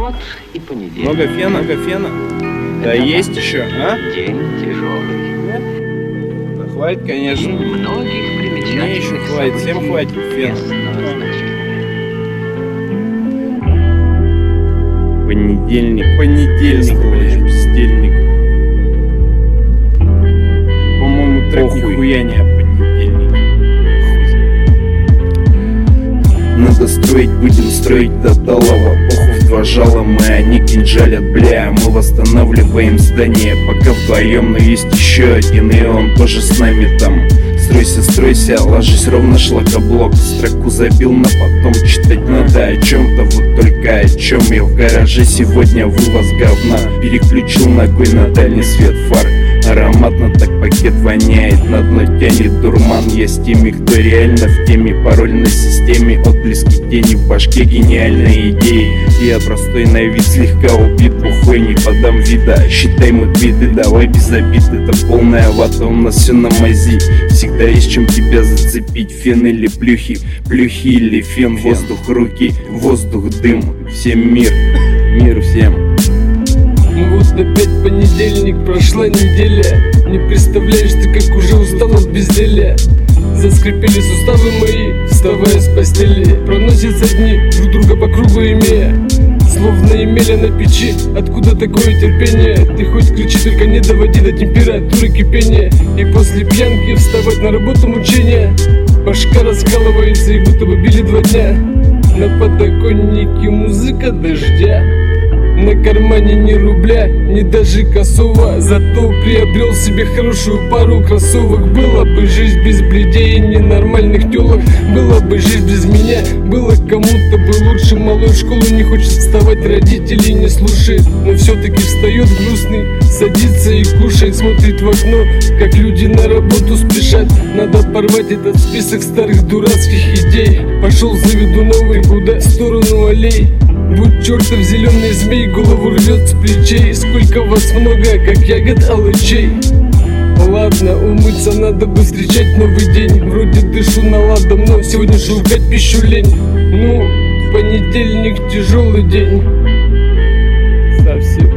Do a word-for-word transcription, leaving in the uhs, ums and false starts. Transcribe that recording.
Вот и понедельник. Много фена, много фена. Да есть еще, а? День тяжелый. Да хватит, конечно. И многих примечательных Мне еще хватит, всем событий хватит фена. местного значения. Понедельник, понедельник, блядь, бездельник. По-моему, трек нихуя не о понедельнике. Надо строить, будем строить до талого. Похуй в два жала, мы они кинжалят, бля. Мы восстанавливаем здание, пока вдвоем. Но есть еще один, и он тоже с нами там. Стройся, стройся, ложись ровно шлакоблок. Строку забил, на потом читать надо о чем-то. Вот только о чем я в гараже сегодня вывоз говна. Переключил ногой на дальний свет фар. Ароматно так пакет воняет, на дно тянет дурман. Я с теми, кто реально в теме, пароль на системе. Отблески тени в башке, гениальные идеи. Я простой на вид, слегка убит, бухой, не подам вида. Считай мы квиты, давай без обид. Это полная вата, у нас все на мази. Всегда есть чем тебя зацепить. Фен или плюхи, плюхи или фен. Воздух, руки, воздух, дым. Всем мир, мир всем. Ну вот опять понедельник, прошла неделя. Не представляешь ты, как уже устал от безделия. Заскрипели суставы мои, вставая с постели. Проносятся дни, друг друга по кругу имея. Словно емеля на печи, откуда такое терпение? Ты хоть кричи, только не доводи до температуры кипения. И после пьянки вставать на работу мучения. Башка раскалывается, и будто бы били два дня. На подоконнике музыка дождя. На кармане ни рубля, ни даже косого. Зато приобрел себе хорошую пару кроссовок. Была бы жизнь без бледей и ненормальных тёлок. Была бы жизнь без меня, было кому-то бы лучше. Малой в школу не хочет вставать, родителей не слушает. Но все-таки встает грустный, садится и кушает. Смотрит в окно, как люди на работу спешат. Надо порвать этот список старых дурацких идей. Пошел заведу новый, куда? В сторону аллей. Будь чертов зеленый змей, голову рвет с плечей. Сколько вас много, как ягод алычей. Ладно, умыться надо бы встречать новый день. Вроде дышу наладом, но сегодня шелкать пищу лень. Ну, понедельник тяжелый день. Совсем.